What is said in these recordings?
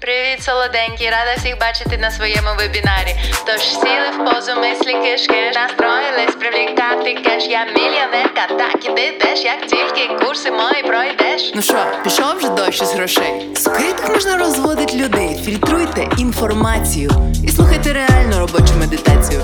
Привіт, солоденькі, рада всіх бачити на своєму вебінарі. Тож сіли в позу, мислі кишки, настроїлись привлікати кеш. Я мільйонерка, так і ти теж, як тільки курси мої пройдеш. Ну що, пішов вже дощ із грошей? Скоріше так можна розводить людей. Фільтруйте інформацію і слухайте реальну робочу медитацію.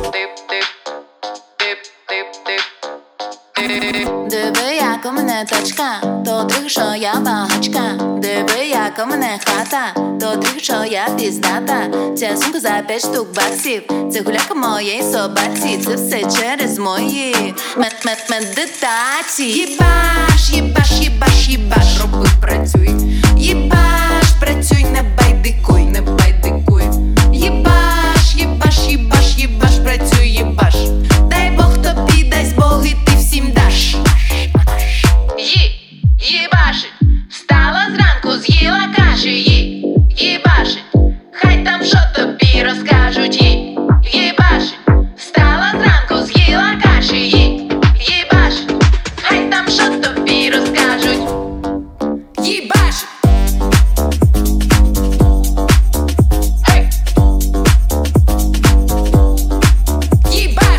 Диви, як у мене тачка, то трих, що я багачка. Диви, як у мене хата, то трих, що я піздата. Ця сумка за 5 штук баксів, це гуляка моєї собаці. Це все через мої медитації. Їбаш, їбаш, їбаш, їбаш, роби, працюй. Їбаш, працюй, не байдикуй, не байдикуй. Їбаш, їбаш, їбаш, їбаш, працюй, їбаш. Дай Бог тобі, дасть Бог, і ти всім даш. Їбашить, встала зранку, з'їла каші. Їбашить, хай там що тобі розкажуть. Їбашить, встала зранку, з'їла каші. Їбашить, хай там що тобі розкажуть. Їбаш! Гей! Їбаш!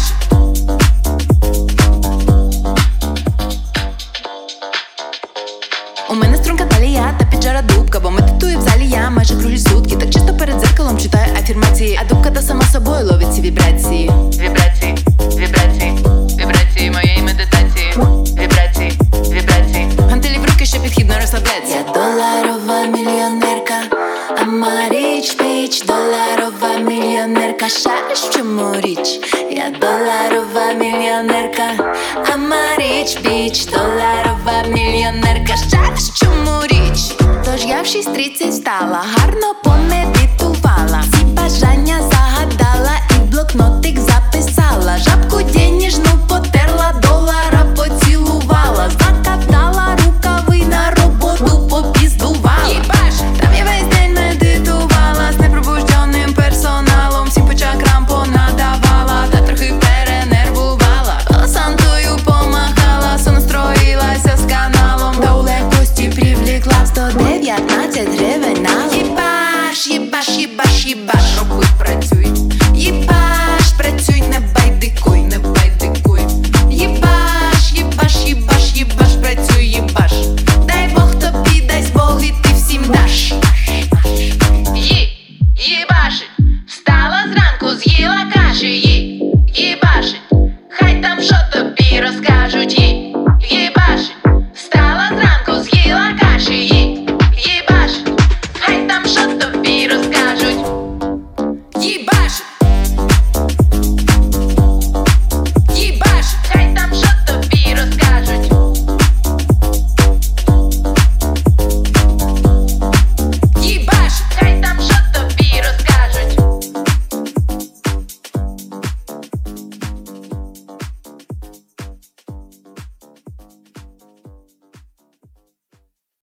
У мене струнка талія та піджара дубка, бо медитую в залі я майже круглі сутки. Так чисто перед зеркалом читаю афірмації, а дубка та сама собою ловить ці вібрації. Вібрації, вібрації, вібрації моєї медитації. Вібрації, вібрації. Гантелі в руки, що підхідно розслабляться. Я доларова мільйонерка, ама річ біч. Доларова мільйонерка, шариш в чому річ? Я доларова мільйонерка, ама річ біч. Доларова мільйонерка, шариш в чому річ? Тож я в 6:30 встала, гарно помедитувала, всі бажання загадала і в блокнотик записала. Жабку денежну